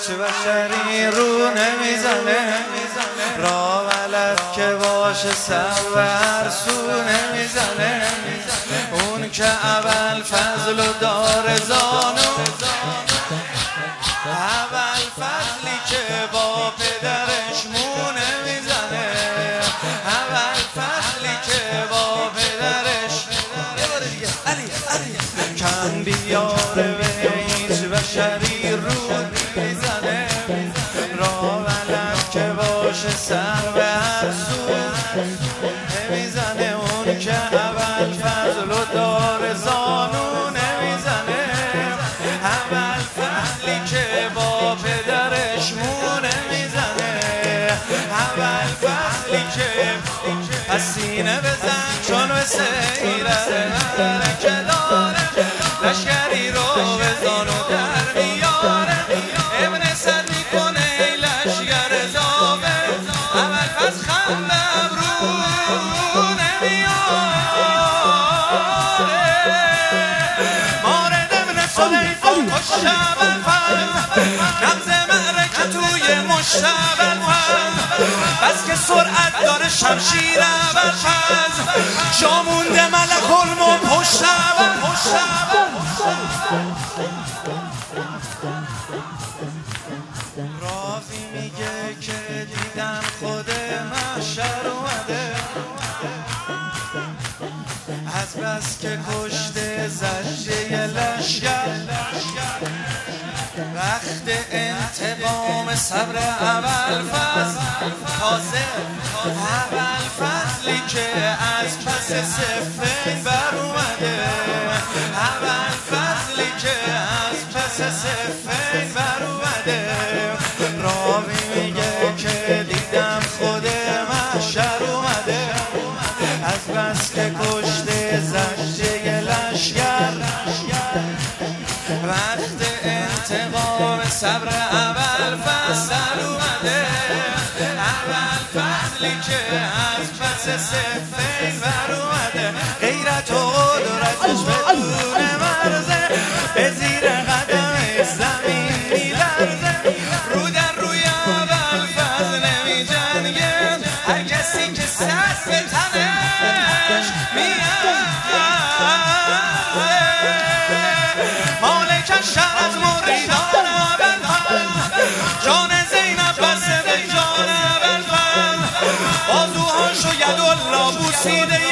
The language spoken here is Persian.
هیچ بشری رو نمیزنه، را ولد که باشه سر هر سو نمیزنه. اون که اول فضل و دار زانو، اول فضلی که با پدرش مو نمیزنه، اول فضلی که با پدرش کم بیاره به هیچ بشری رو نمیزنه، را ولد که باشه سر به هر سو نمیزنه. اون که اول فضل و دار زانو نمیزنه، اول فضلی که با پدرش مو نمیزنه، اول فضلی که از سینه بزن چون به سیره که داره، لشکری رو به زانو در میاره، ابن سد میکنه ای لشکر زابه، اول فضل خندم رو نمیاره. مارد ابن سلیفان کشت اول فضل، نبض معرکه توی مشت اول فضل، بس که سرعت داره شمشیر اول فضل، جا مونده ملک الموت پشت اول راوی میگه که دیدم خود محشر اومده، از بس که کشته زجه لشکر، وقت انتقام صبر اول فضل، تازه اول فضلی که از پس صفین بر اومده، اول فضلی که از پس صفین بر اومده. راوی میگه که دیدم خود محشر اومده، از بس که کشته زجه لشکر، وقت انتقام صبر اول فضل اومده، اول فضلی که از پس صفین بر اومده. غیرت و قدرتش بدون مرزه، به زیر قدم زمین میلرزه، رو در روی اول فضل نمی جنگه، هر کسی که سر به تنش میاد. مالک شرط مریدان اول فضل، جان زینب بسته جان اول فضل، بازوهاشو یدالله بوسیده